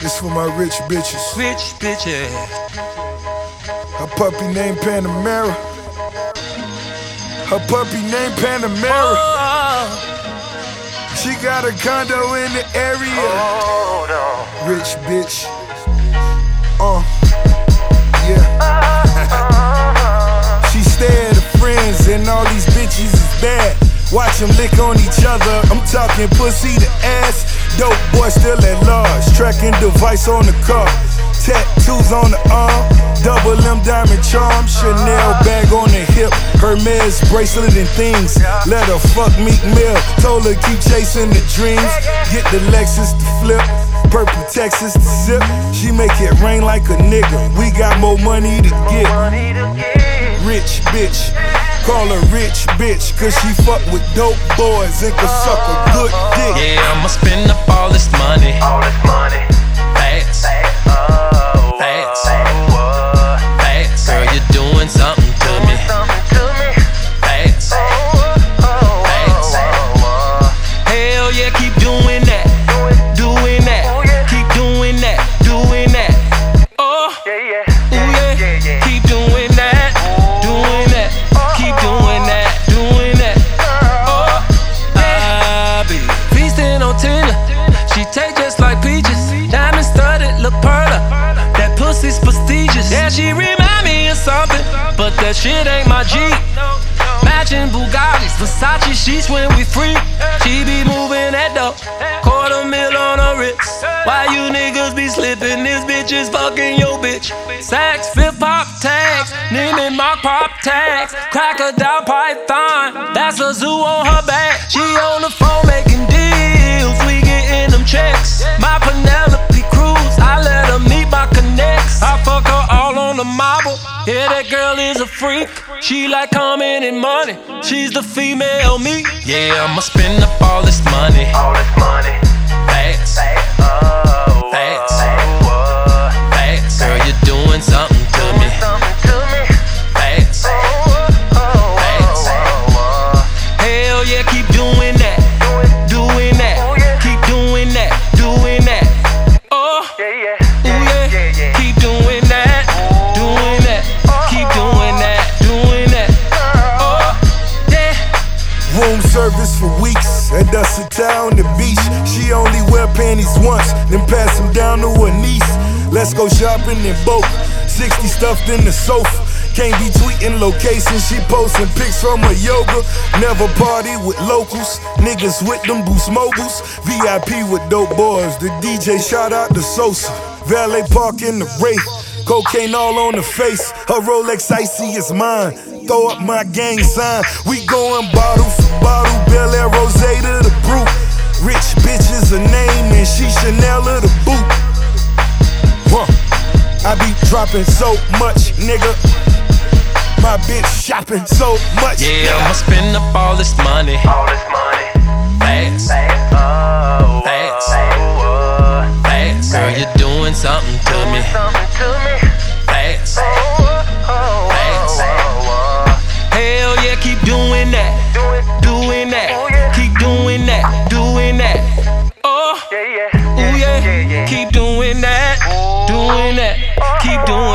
This for my rich bitches. Rich bitches. Her puppy named Panamera. Her puppy named Panamera. She got a condo in the area. Rich bitch. Yeah. She stay at her friends and all these bitches is bad. Watch them lick on each other. I'm talking pussy to ass. Dope boy still at large. Tracking device on the car. Tattoos on the arm. Double M diamond charm. Chanel bag on the hip. Hermes bracelet and things. Let her fuck Meek Mill. Told her keep chasing the dreams. Get the Lexus to flip. Purple Texas to zip. She make it rain like a nigga. We got more money to get. Rich bitch. Call her rich bitch, cause she fuck with dope boys and can suck a good dick. Yeah, I'ma spend up all this money. Fast. Fast. Fast. Girl, you're doing something to me. Fast. Fast. Hell yeah, keep doing that. Doing that. Keep doing that. Doing that. Oh. Ooh yeah. Keep doing that. Doing that. Keep doing that, doing that. Oh, I be feasting on Tina. She taste just like peaches. Diamond studded, La Perla. That pussy's prestigious. Yeah, she remind me of something, but that shit ain't my Jeep. Matching Bugattis, Versace sheets when we free. She be moving that dope, $250,000 on her wrist. Why you niggas be slipping? This bitch is fucking your bitch. Saks, Fifth Pop tags, Neiman Mark pop tags, Crocodile Python, that's a zoo on her back. She on the phone making deals, we getting them checks. My Penelope Cruz, I let her meet my connects. I fuck her all on the marble, yeah, that girl is a freak. She like coming in money, she's the female me. Yeah, I'ma spend up all this money. Fast. Fast. Fast. Girl, you're doing something to me. Fast. Fast. Hell yeah, keep doing that. Doing that. Keep doing that. Doing that. Oh. Ooh yeah. Keep doing that. Doing that. Keep doing that. Doing that. Oh. Yeah. Room service for weeks at Dusty Town, the beach. She only wear panties once, then pass them down to her niece. Let's go shopping in Boca, 60 stuffed in the sofa. Can't be tweeting locations, she posting pics from her yoga. Never party with locals, niggas with them Boost Mobiles. VIP with dope boys, the DJ shout out to Sosa. Valet park in the Wraith, cocaine all on the face. Her Rolex icy is mine, throw up my gang sign. We going bottle for bottle, Bel Air Rosé to the brute. Rich bitch is a name and she Chanel of the boot. I be dropping so much, nigga. My bitch shopping so much. Yeah, I'ma spend up all this money. Fast. Fast. Fast. Girl, you're doing something to me. Fast. Fast. Hell yeah, keep doing that. Doing that. Keep doing that. Doing that. Oh. Ooh yeah. Keep doing that. Doing that. Keep doing